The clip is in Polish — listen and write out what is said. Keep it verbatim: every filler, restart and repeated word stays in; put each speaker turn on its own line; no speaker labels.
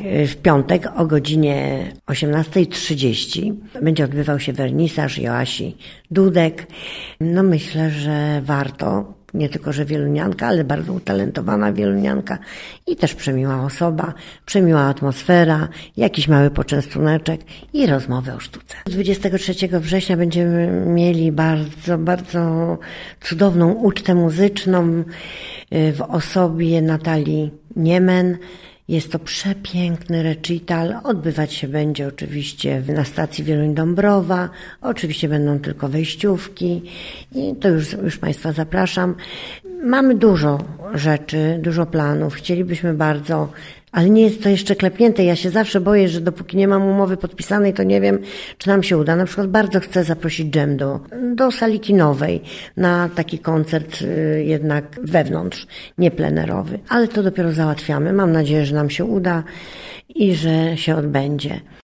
w piątek o godzinie osiemnasta trzydzieści będzie odbywał się wernisaż Joasi Dudek. No myślę, że warto, nie tylko, że wielunianka, ale bardzo utalentowana wielunianka i też przemiła osoba, przemiła atmosfera, jakiś mały poczęstuneczek i rozmowy o sztuce. dwudziestego trzeciego września będziemy mieli bardzo, bardzo cudowną ucztę muzyczną w osobie Natalii Niemen. Jest to przepiękny recital. Odbywać się będzie oczywiście na stacji Wieluń Dąbrowa. Oczywiście będą tylko wejściówki i to już, już Państwa zapraszam. Mamy dużo rzeczy, dużo planów. Chcielibyśmy bardzo, ale nie jest to jeszcze klepnięte. Ja się zawsze boję, że dopóki nie mam umowy podpisanej, to nie wiem, czy nam się uda. Na przykład bardzo chcę zaprosić dżem do, do sali kinowej na taki koncert y, jednak wewnątrz, nie plenerowy. Ale to dopiero załatwiamy. Mam nadzieję, że nam się uda i że się odbędzie.